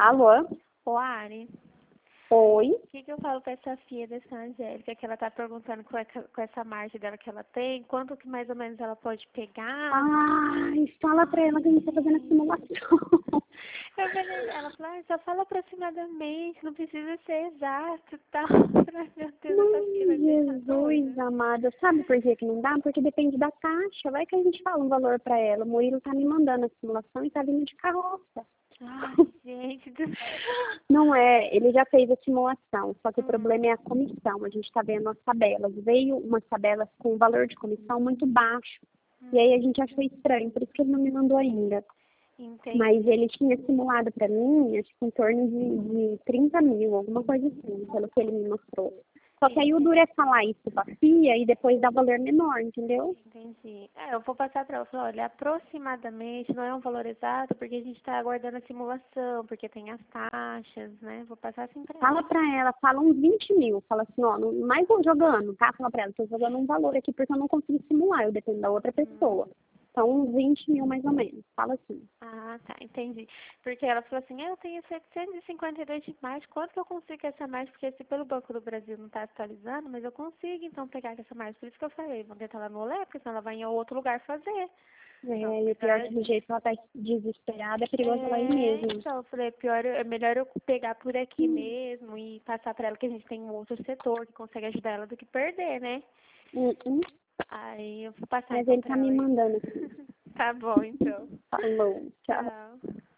Alô? Ô, Ari, Oi? o que eu falo pra essa filha dessa Angélica, que ela tá perguntando com essa margem dela que ela tem, quanto que mais ou menos ela pode pegar? Ai, fala pra ela que a gente tá fazendo a simulação. Eu falei, ela falou, só fala aproximadamente, não precisa ser exato e tal. Meu Deus, essa filha vai deixar Jesus doida. amada, sabe por que não dá? Porque depende da taxa. Vai que a gente fala um valor pra ela. O Murilo tá me mandando a simulação e tá vindo de carroça. Ai, gente do céu. Não é, ele já fez a simulação, só que o problema é a comissão. A gente está vendo as tabelas. Veio umas tabelas com valor de comissão muito baixo. E aí a gente achou estranho, por isso que ele não me mandou ainda. Entendi. Mas ele tinha simulado para mim, acho que em torno de 30 mil, alguma coisa assim, pelo que ele me mostrou. Só que aí o duro é falar isso pra FIA e depois dar valor menor, entendeu? Entendi. Eu vou passar para ela, falar, olha, aproximadamente, não é um valor exato, porque a gente está aguardando a simulação, porque tem as taxas, né? Vou passar assim para ela. Fala pra ela, fala uns 20 mil. Fala assim, ó, mais vou jogando, tá? Fala pra ela, tô jogando um valor aqui porque eu não consigo simular, eu dependo da outra pessoa. Então, uns 20 mil mais ou menos. Fala assim. Ah, tá, entendi. Porque ela falou assim, eu tenho 752 de margem, quanto que eu consigo com essa margem? Porque se pelo Banco do Brasil não está atualizando, mas eu consigo então pegar com essa margem. Por isso que eu falei, vou tentar lá no Olé, porque senão ela vai em outro lugar fazer. Então, E o pior é que do jeito que ela tá desesperada, é perigoso ela ir mesmo. então, eu falei, é melhor eu pegar por aqui mesmo e passar pra ela que a gente tem um outro setor que consegue ajudar ela do que perder, né? Uhum. Aí eu vou passar Mas então ele tá pra me ela. mandando aqui. Tá bom, então. Falou, tchau. Tchau.